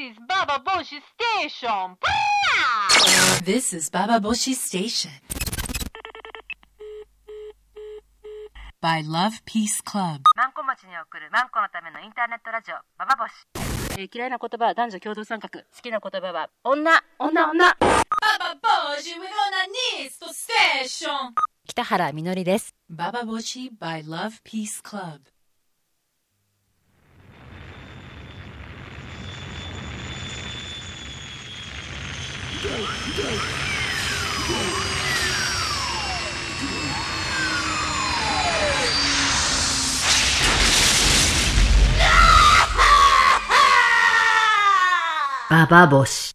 is Baba Boshi Station. This is Baba Boshi Station. By Love Peace Club. マンコ町に送るマンコのためのインターネットラジオババボシ。嫌いな言葉は男女共同参画。好きな言葉は女。 Baba Boshi with Onanis Station. 北原みのりです。 Baba Boshi by Love Peace Club. Baba Boshi。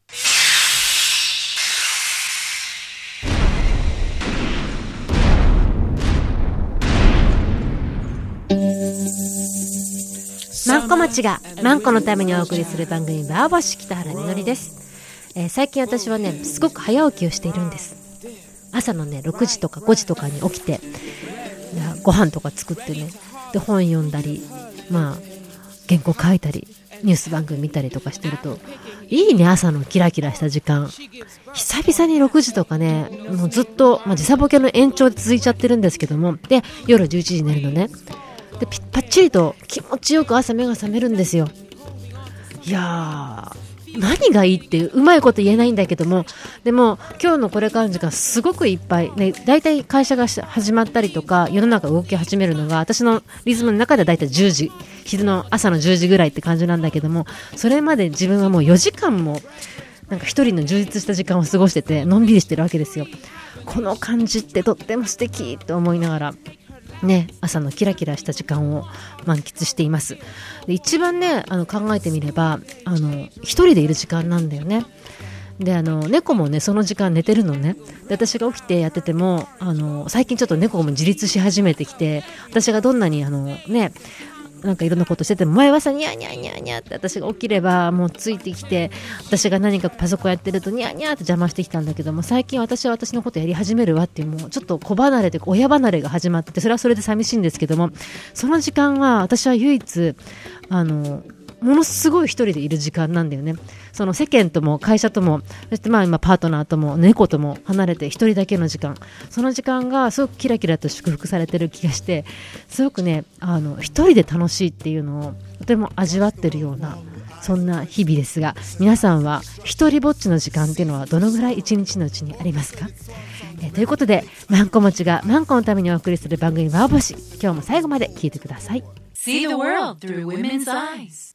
マンコ町がマンコのためにお送りする番組バーボシ、北原みのりです。最近私はねすごく早起きをしているんです。朝のね6時とか5時とかに起きてご飯とか作ってね、で本読んだり、原稿書いたりニュース番組見たりとかしてるといいね、朝のキラキラした時間。久々に6時とかね、もうずっと、時差ボケの延長で続いちゃってるんですけども、で夜11時に寝るのね。でパッチリと気持ちよく朝目が覚めるんですよ。いやー、何がいいってうまいこと言えないんだけども、でも今日のこれからの時間すごくいっぱい、ね、だいたい会社が始まったりとか世の中動き始めるのが私のリズムの中ではだいたい10時、昼の朝の10時ぐらいって感じなんだけども、それまで自分はもう4時間もなんか一人の充実した時間を過ごしててのんびりしてるわけですよ。この感じってとっても素敵と思いながらね、朝のキラキラした時間を満喫しています。で一番ね考えてみれば一人でいる時間なんだよね。で猫もねその時間寝てるのね。で私が起きてやってても最近ちょっと猫も自立し始めてきて、私がどんなになんかいろんなことしてても前はさニャーニャーニャーニャーって私が起きればもうついてきて、私が何かパソコンやってるとニャーニャーって邪魔してきたんだけども、最近私は私のことやり始めるわっていう、もうちょっと子離れというか親離れが始まってて、それはそれで寂しいんですけども、その時間は私は唯一ものすごい一人でいる時間なんだよね。その世間とも会社とも、そして今パートナーとも猫とも離れて一人だけの時間、その時間がすごくキラキラと祝福されてる気がして、すごくね一人で楽しいっていうのをとても味わってるようなそんな日々ですが、皆さんは一人ぼっちの時間っていうのはどのぐらい一日のうちにありますか？ということでマンコ持ちがマンコのためにお送りする番組バーボシ、今日も最後まで聞いてください。 See the world through women's eyes.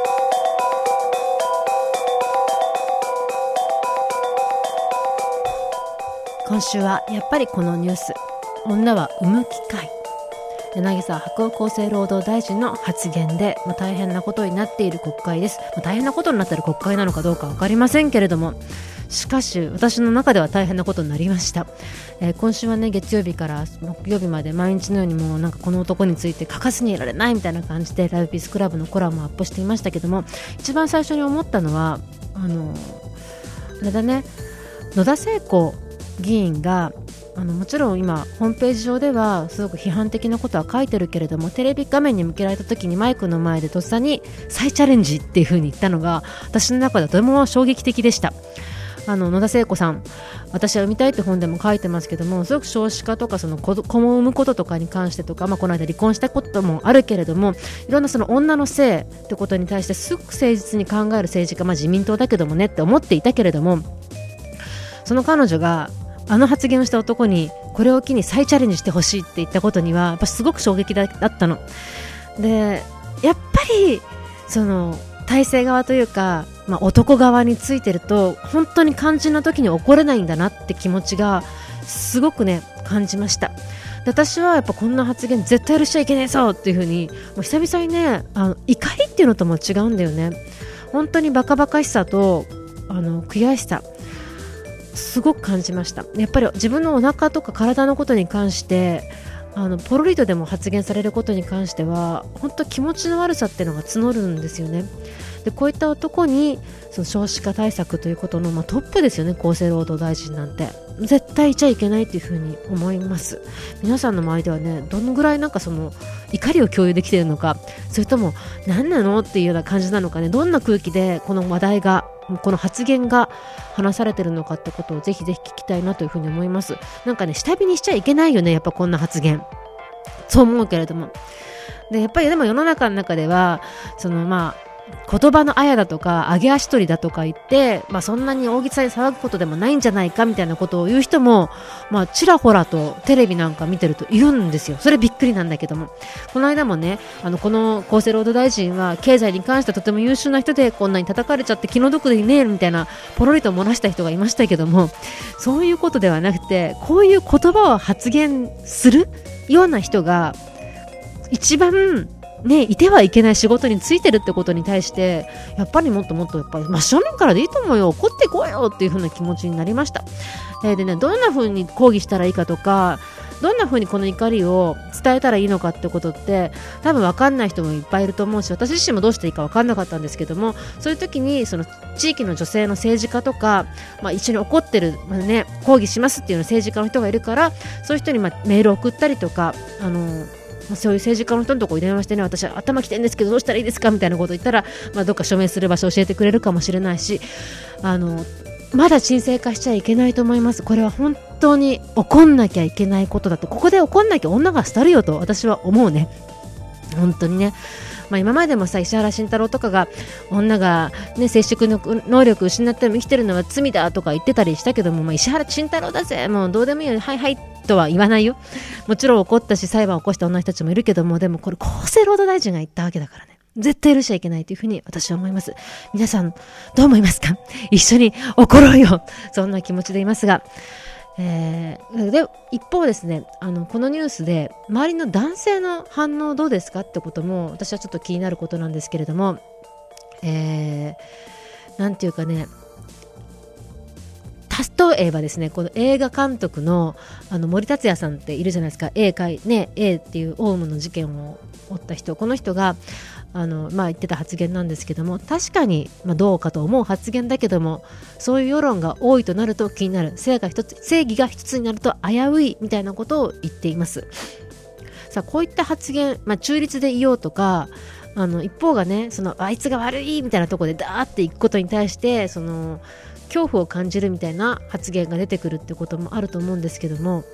今週はやっぱりこのニュース、女は産む機会、柳沢白鸚厚生労働大臣の発言で、大変なことになっている国会です。大変なことになっている国会なのかどうか分かりませんけれども、しかし私の中では大変なことになりました。今週はね月曜日から木曜日まで毎日のようにもうなんかこの男について書かずにいられないみたいな感じでラブピースクラブのコラムをアップしていましたけども、一番最初に思ったのはあれだね、野田聖子議員がもちろん今ホームページ上ではすごく批判的なことは書いてるけれども、テレビ画面に向けられた時にマイクの前でとっさに再チャレンジっていう風に言ったのが私の中ではとても衝撃的でした。野田聖子さん、私は産みたいって本でも書いてますけども、すごく少子化とかその子を産むこととかに関してとか、この間離婚したこともあるけれども、いろんなその女の性ってことに対してすごく誠実に考える政治家、自民党だけどもねって思っていたけれども、その彼女が発言をした男にこれを機に再チャレンジしてほしいって言ったことにはやっぱすごく衝撃だったので、やっぱりその体制側というか、男側についてると本当に肝心な時に怒れないんだなって気持ちがすごくね感じました。で私はやっぱこんな発言絶対許しちゃいけないぞっていう風にもう久々にね怒りっていうのとも違うんだよね。本当にバカバカしさと悔しさすごく感じました。やっぱり自分のお腹とか体のことに関してポロリとでも発言されることに関しては本当気持ちの悪さっていうのが募るんですよね。でこういった男にその少子化対策ということの、トップですよね、厚生労働大臣なんて。 絶対いちゃいけないっていうふうに思います。皆さんの周りではね、どのぐらいなんかその怒りを共有できているのか、それとも何なのっていうような感じなのかね、どんな空気でこの話題が、この発言が話されているのかってことをぜひぜひ聞きたいなというふうに思います。なんかね、下火にしちゃいけないよね、やっぱこんな発言。そう思うけれども。で、やっぱりでも世の中の中では、その言葉のあやだとか上げ足取りだとか言って、そんなに大げさに騒ぐことでもないんじゃないかみたいなことを言う人も、ちらほらとテレビなんか見てるといるんですよ。それびっくりなんだけども、この間もね、この厚生労働大臣は経済に関してはとても優秀な人で、こんなに叩かれちゃって気の毒でねえみたいなポロリと漏らした人がいましたけども、そういうことではなくて、こういう言葉を発言するような人が一番ね、いてはいけない仕事についてるってことに対して、やっぱりもっともっとやっぱり真正面からでいいと思うよ、怒ってこいよっていう風な気持ちになりました。でね、どんな風に抗議したらいいかとか、どんな風にこの怒りを伝えたらいいのかってことって多分分かんない人もいっぱいいると思うし、私自身もどうしていいか分かんなかったんですけども、そういう時にその地域の女性の政治家とか、一緒に怒ってる、抗議しますっていうの政治家の人がいるから、そういう人にメールを送ったりとか、そういう政治家の人のところに電話してね、私は頭きてるんですけどどうしたらいいですかみたいなことを言ったら、どっか署名する場所を教えてくれるかもしれないし、まだ沈静化しちゃいけないと思います。これは本当に怒んなきゃいけないことだと、ここで怒んなきゃ女が廃るよと私は思うね。本当にね。今までもさ、石原慎太郎とかが女が、生殖の能力失っても生きてるのは罪だとか言ってたりしたけども、石原慎太郎だぜ、もうどうでもいいよ、はいはいとは言わないよ。もちろん怒ったし裁判を起こした女の人たちもいるけども、でもこれ厚生労働大臣が言ったわけだからね、絶対許しちゃいけないというふうに私は思います。皆さんどう思いますか？一緒に怒ろうよ、そんな気持ちでいますが、で一方ですね、このニュースで周りの男性の反応どうですかってことも私はちょっと気になることなんですけれども、なんていうかね、例えばですね、この映画監督の森達也さんっているじゃないですか。A っていうオウムの事件を追った人、この人が言ってた発言なんですけども、確かにどうかと思う発言だけども、そういう世論が多いとなると気になる、正義が一つになると危ういみたいなことを言っています。さあ、こういった発言、中立でいようとか、一方がね、あいつが悪いみたいなところでダーっていくことに対して恐怖を感じるみたいな発言が出てくるってこともあると思うんですけども、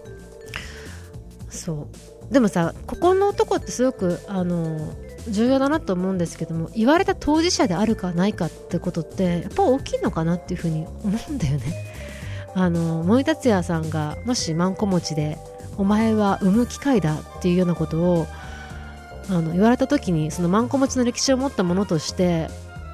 そうでもさ、ここのとこってすごく重要だなと思うんですけども、言われた当事者であるかないかってことってやっぱ大きいのかなっていうふうに思うんだよね。森達也さんがもしマンコ持ちでお前は産む機会だっていうようなことを言われた時に、そのマンコ持ちの歴史を持ったものとして、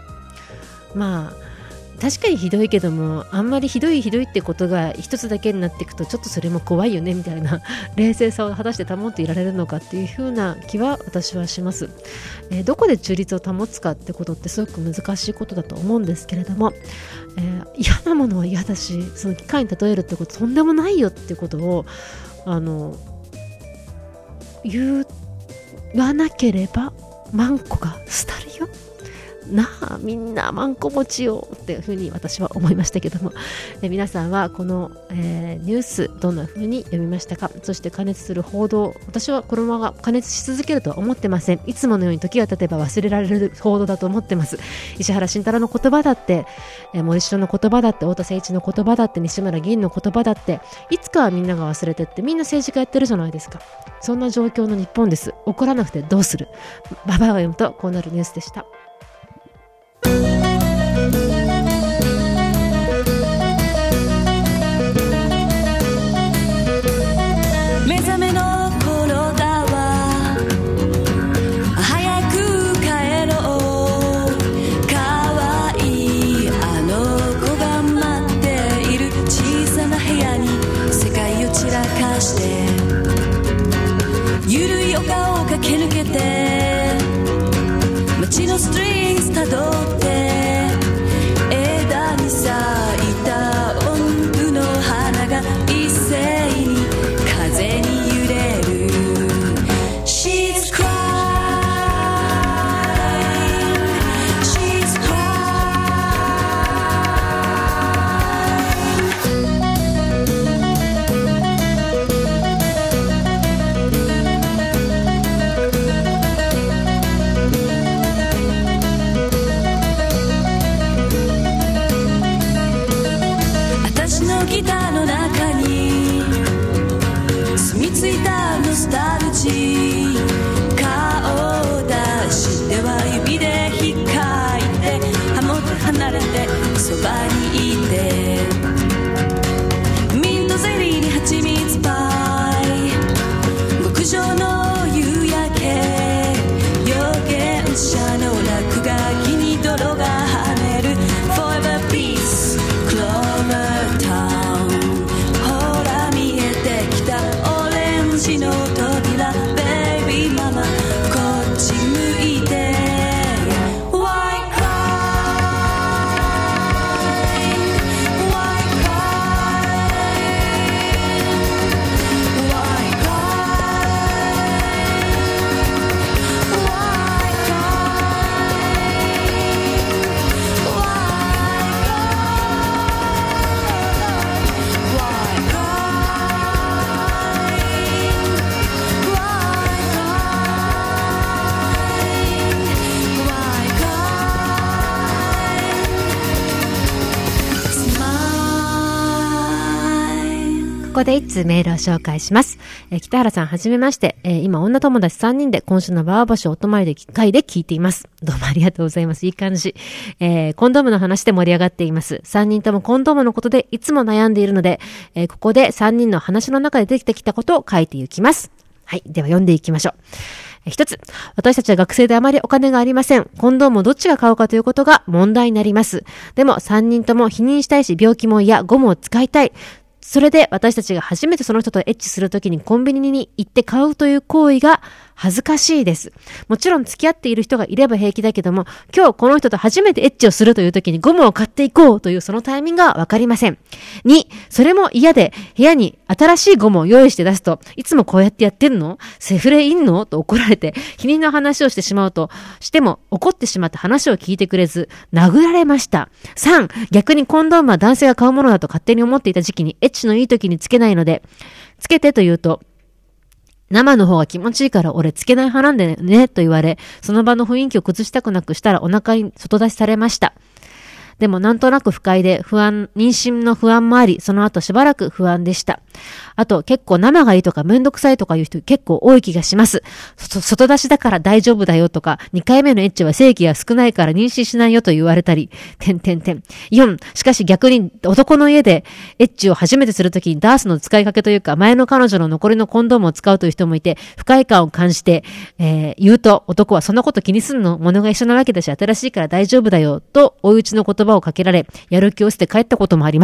確かにひどいけども、あんまりひどいってことが一つだけになっていくとちょっとそれも怖いよねみたいな冷静さを果たして保っていられるのかっていう風な気は私はします。どこで中立を保つかってことってすごく難しいことだと思うんですけれども、嫌なものは嫌だし、その機械に例えるってこととんでもないよってことを言わなければマンコが廃るよなあ、みんなマンコ持ちよっていうふうに私は思いましたけども、皆さんはこの、ニュースどんなふうに読みましたか？そして過熱する報道、私はこのまま過熱し続けるとは思ってません。いつものように時が経てば忘れられる報道だと思ってます。石原慎太郎の言葉だって、森城の言葉だって、太田誠一の言葉だって、西村議員の言葉だって、いつかはみんなが忘れてって、みんな政治家やってるじゃないですか。そんな状況の日本です。怒らなくてどうする？ババアが読むとこうなるニュースでした。 目覚めの頃だわ、早く帰ろう、可愛いあの子が待っている小さな部屋に世界を散らかして、ゆるい丘を駆け抜けて街のストこで一通メールを紹介します。北原さんはじめまして。今女友達3人で今週のバーバシをお泊まりで会で聞いています。どうもありがとうございます。いい感じ。コンドームの話で盛り上がっています。3人ともコンドームのことでいつも悩んでいるので、ここで3人の話の中で出てきたことを書いていきます。はい。では読んでいきましょう。一つ、私たちは学生であまりお金がありません。コンドームをどっちが買うかということが問題になります。でも3人とも否認したいし、病気も嫌、ゴムを使いたい。それで私たちが初めてその人とエッチするときにコンビニに行って買うという行為が恥ずかしいです。もちろん付き合っている人がいれば平気だけども、今日この人と初めてエッチをするというときにゴムを買っていこうというそのタイミングがわかりません。2、それも嫌で部屋に新しいゴムを用意して出すと、いつもこうやってやってんの？セフレいんの？と怒られて、否認の話をしてしまうと、しても怒ってしまって話を聞いてくれず、殴られました。3、逆にコンドームは男性が買うものだと勝手に思っていた時期にエッチのいい時につけないので、つけてと言うと、生の方が気持ちいいから俺つけない派なんでねと言われ、その場の雰囲気を崩したくなくしたらお腹に外出しされました。でもなんとなく不快で妊娠の不安もあり、その後しばらく不安でした。あと結構生がいいとかめんどくさいとかいう人結構多い気がします。外出しだから大丈夫だよとか、2回目のエッチは精液が少ないから妊娠しないよと言われたり、4、しかし逆に男の家でエッチを初めてするときにダースの使いかけというか、前の彼女の残りのコンドームを使うという人もいて、不快感を感じて、言うと男はそんなこと気にすんの？物が一緒なわけだし新しいから大丈夫だよと追い打ちの言葉をかけられ、やる気を捨て帰ったこともあります。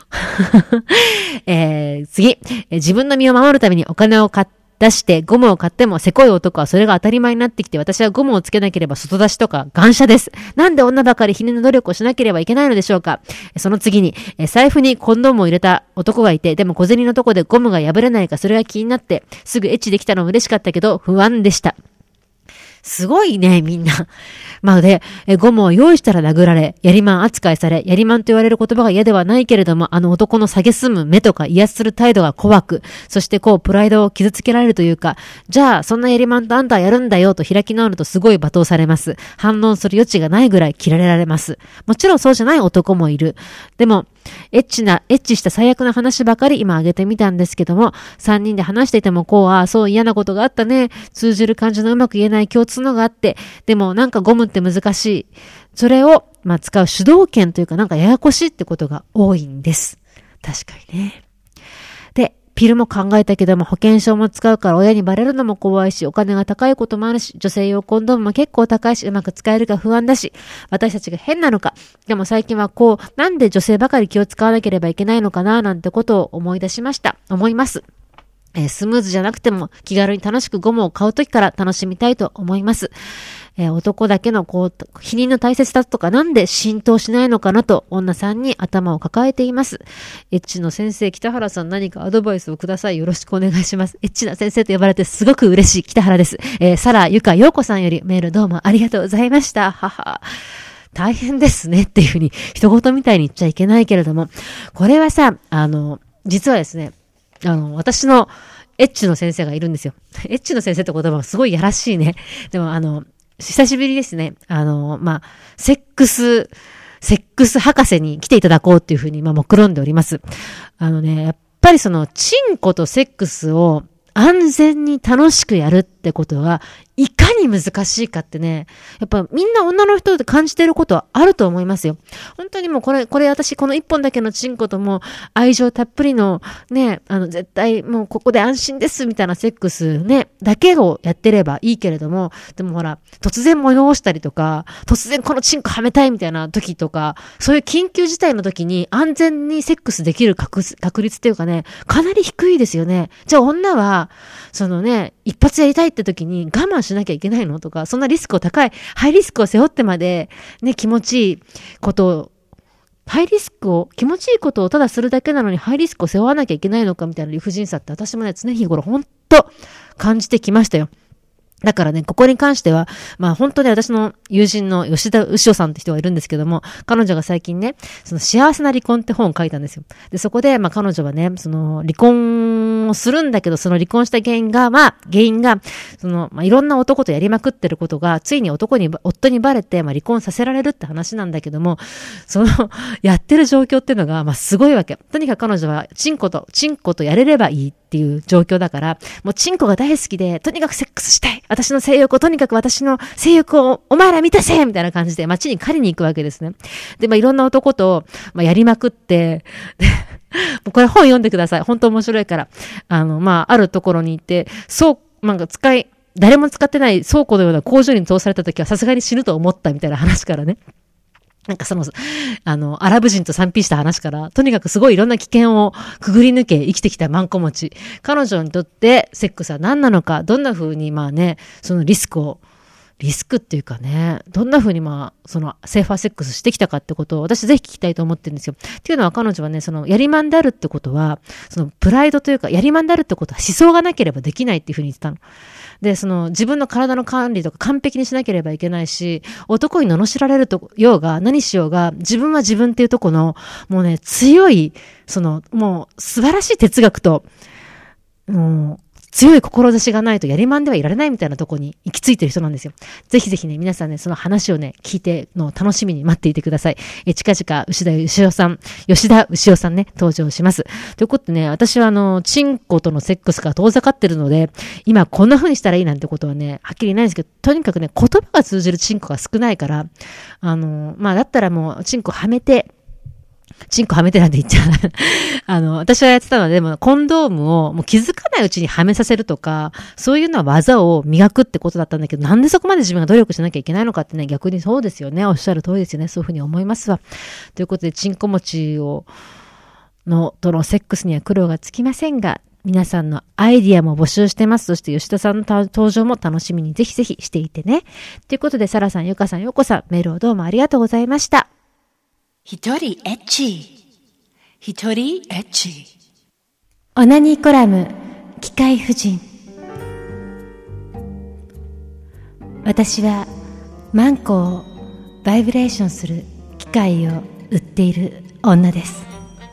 次、自分の身を守るためにお金を出してゴムを買ってもせこい男はそれが当たり前になってきて、私はゴムをつけなければ外出しとか感謝です。なんで女ばかり否認の努力をしなければいけないのでしょうか。その次に、財布にコンドームを入れた男がいて、でも小銭のとこでゴムが破れないかそれが気になってすぐエッチできたのも嬉しかったけど不安でした。すごいね、みんな。ゴムを用意したら殴られ、やりまん扱いされ、やりまんと言われる言葉が嫌ではないけれども、あの男の蔑む目とか威圧する態度が怖く、そしてプライドを傷つけられるというか、じゃあ、そんなやりまんとあんたはやるんだよと開き直るとすごい罵倒されます。反論する余地がないぐらい切られられます。もちろんそうじゃない男もいる。でも、エッチした最悪な話ばかり今挙げてみたんですけども、3人で話していてもそう嫌なことがあったね。通じる感じのうまく言えない共通のがあって、でもなんかゴムって難しい。それを、使う主導権というかなんかややこしいってことが多いんです。確かにね。で、ピルも考えたけども保険証も使うから親にバレるのも怖いし、お金が高いこともあるし、女性用コンドームも結構高いし、うまく使えるか不安だし、私たちが変なのか。でも最近はなんで女性ばかり気を使わなければいけないのかななんてことを思います。スムーズじゃなくても気軽に楽しくゴムを買うときから楽しみたいと思います。男だけの否認の大切さとかなんで浸透しないのかなと女さんに頭を抱えています。エッチの先生北原さん、何かアドバイスをください。よろしくお願いします。エッチな先生と呼ばれてすごく嬉しい北原です。サラゆかようこさんよりメールどうもありがとうございました。大変ですねっていうふうに一言みたいに言っちゃいけないけれども、これはさ、実はですね、私のエッチの先生がいるんですよ。エッチの先生って言葉はすごいやらしいね。でも久しぶりですね。セックス博士に来ていただこうっていうふうに目論んでおります。やっぱりチンコとセックスを安全に楽しくやるってことがいかに難しいかってね、やっぱみんな女の人で感じてることはあると思いますよ。本当にもうこれ私この一本だけのチンコとも愛情たっぷりのね、絶対もうここで安心ですみたいなセックスね、だけをやってればいいけれども、でもほら、突然催したりとか、突然このチンコはめたいみたいな時とか、そういう緊急事態の時に安全にセックスできる確率っていうかね、かなり低いですよね。じゃあ女は、一発やりたいって時に我慢しなきゃいけないのとか、そんなリスクをハイリスクを背負ってまで、ね、気持ちいいことを、気持ちいいことをただするだけなのにハイリスクを背負わなきゃいけないのかみたいな理不尽さって私もね、常日頃ほんと感じてきましたよ。 だからね、ここに関しては、まあ本当に私の友人の吉田牛尾さんって人がいるんですけども、彼女が最近ね、その幸せな離婚って本を書いたんですよ。で、そこで、まあ彼女はね、その離婚をするんだけど、その離婚した原因が、その、まあいろんな男とやりまくってることが、ついに夫にバレて、まあ離婚させられるって話なんだけども、その、やってる状況っていうのが、まあすごいわけ。とにかく彼女は、チンコとやれればいいっていう状況だから、もうチンコが大好きで、とにかくセックスしたい。私の性欲をお前ら満たせみたいな感じで街に狩りに行くわけですね。で、まあ、いろんな男と、まあ、やりまくって、でもうこれ本読んでください。本当面白いから。まあ、あるところに行って、誰も使ってない倉庫のような工場に通された時はさすがに死ぬと思ったみたいな話からね。なんかアラブ人と賛否した話から、とにかくすごいいろんな危険をくぐり抜け生きてきたマンコ持ち。彼女にとってセックスは何なのか、どんな風にまあね、そのリスクっていうかね、どんな風にまあ、そのセーファーセックスしてきたかってことを私ぜひ聞きたいと思ってるんですよ。っていうのは彼女はね、そのやりまんであるってことは、そのプライドというか、やりまんであるってことは思想がなければできないっていう風に言ってたの。で、その自分の体の管理とか完璧にしなければいけないし、男に罵られるとようが何しようが、自分は自分っていうとこの、もうね、強い、もう素晴らしい哲学と、強い志がないとやりまんではいられないみたいなとこに行き着いてる人なんですよ。ぜひぜひね、皆さんね、その話をね、聞いての楽しみに待っていてください。近々、吉田牛尾さんね、登場します。ということでね、私はチンコとのセックスが遠ざかってるので、今こんな風にしたらいいなんてことはね、はっきりないんですけど、とにかくね、言葉が通じるチンコが少ないから、まあ、だったらもう、チンコはめてなんて言っちゃう。私はやってたので、もコンドームをもう気づかないうちにはめさせるとか、そういうのは技を磨くってことだったんだけど、なんでそこまで自分が努力しなきゃいけないのかってね、逆にそうですよね。おっしゃる通りですよね。そういうふうに思いますわ。ということで、チンコ持ちとのセックスには苦労がつきませんが、皆さんのアイディアも募集してます。そして吉田さんの登場も楽しみにぜひぜひしていてね。ということで、サラさん、ゆかさん、ようこさん、メールをどうもありがとうございました。 一人エッチ。一人エッチ。 オナニーコラム、機械婦人。私はマンコをバイブレーションする機械を売っている女です。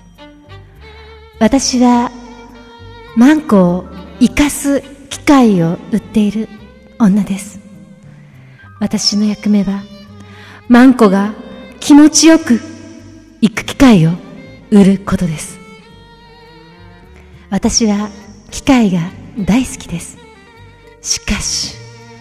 私はマンコを生かす機械を売っている女です。私の役目はマンコが気持ちよく行く機会を売ることです。私は機械が大好きです。しかし、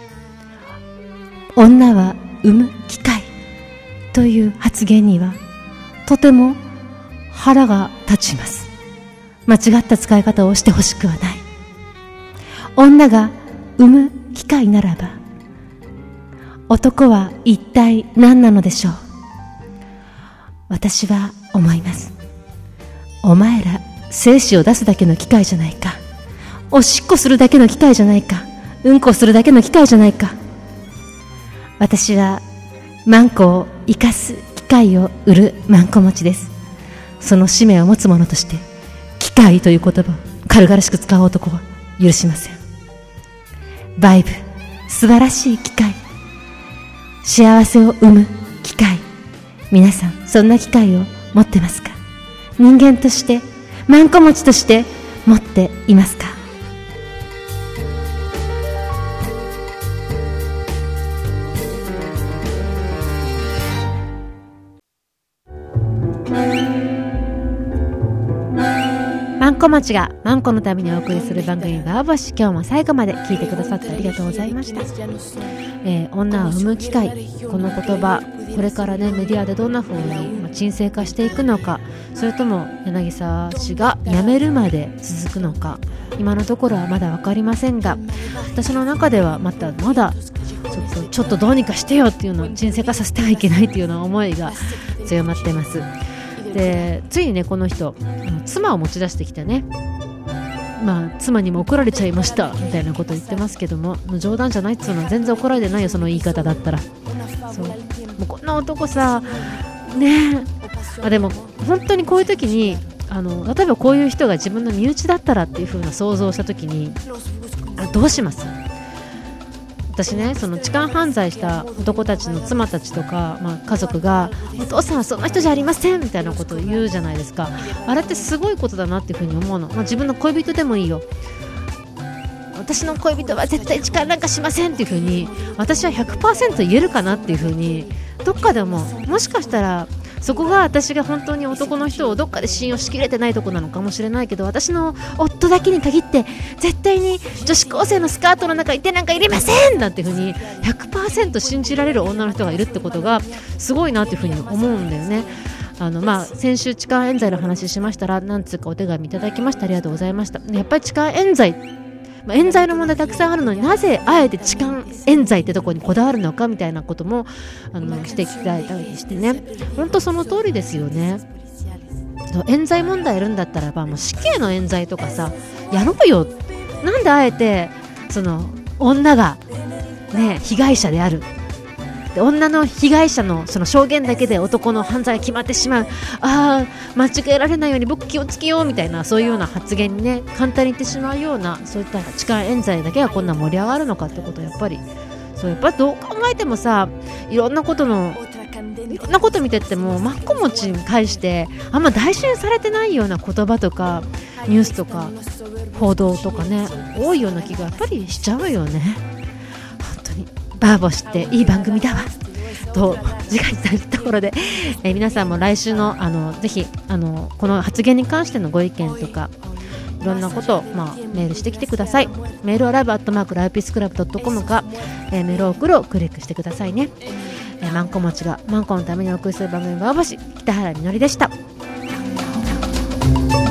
女は産む機械という発言にはとても腹が立ちます。間違った使い方をしてほしくはない。女が産む機械ならば、男は一体何なのでしょう。私は思います。お前ら精子を出すだけの機械じゃないか。おしっこするだけの機械じゃないか。うんこするだけの機械じゃないか。私はマンコを生かす機械を売るマンコ持ちです。その使命を持つ者として機械という言葉を軽々しく使う男は許しません。バイブ、素晴らしい機械、幸せを生む機械。皆さんそんな機会を持ってますか？人間として、マンコ持ちとして持っていますか？マンコ持ちがマンコのためにお送りする番組バーボシ、今日も最後まで聞いてくださってありがとうございました。女を産む機会、この言葉、これからねメディアでどんな風に沈静化していくのか、それとも柳沢氏が辞めるまで続くのか、今のところはまだ分かりませんが、私の中ではまだちょっとどうにかしてよっていうのを沈静化させてはいけないっていうような思いが強まってます。で、ついにねこの人妻を持ち出してきてね、妻にも怒られちゃいましたみたいなこと言ってますけども、冗談じゃないっていうのは全然怒られてないよ、その言い方だったら。そうもうこんな男さねえ、でも本当にこういう時に例えばこういう人が自分の身内だったらっていう風な想像をした時にどうします？ 私ね、その痴漢犯罪した男たちの妻たちとか、家族がお父さんはそんな人じゃありませんみたいなことを言うじゃないですか。あれってすごいことだなっていうふうに思うの。自分の恋人でもいいよ。私の恋人は絶対痴漢なんかしませんっていうふうに私は 100% 言えるかなっていうふうにどっかでも、もしかしたらそこが私が本当に男の人をどっかで信用しきれてないとこなのかもしれないけど、私の夫だけに限って絶対に女子高生のスカートの中に手なんか入れませんなんていう風に 100% 信じられる女の人がいるってことがすごいなっていう風に思うんだよね。先週痴漢冤罪の話しましたら何通かお手紙いただきました。ありがとうございました。やっぱり痴漢冤罪、冤罪の問題たくさんあるのになぜあえて痴漢冤罪ってところにこだわるのかみたいなこともしていただいたりしてね、本当その通りですよね。冤罪問題やるんだったらばもう死刑の冤罪とかさやろうよ。なんであえてその女がね被害者であるで女の被害者のその証言だけで男の犯罪が決まってしまう、間違えられないように僕気をつけようみたいな、そういうような発言にね簡単に言ってしまうような、そういった痴漢冤罪だけがこんな盛り上がるのかってことはやっぱりどう考えてもさ、いろんなこと見てってもマッコ持ちに対してあんま大事にされてないような言葉とかニュースとか報道とかね多いような気がやっぱりしちゃうよね。本当にバーボシっていい番組だわと自画自賛したところで、皆さんも来週のぜひこの発言に関してのご意見とかいろんなことを、メールしてきてください。メールはlive@livepeaceclub.com か、メールを送るをクリックしてくださいね。マンコ持ちがマンコのためにお送りする番組バーボシ、北原みのりでした。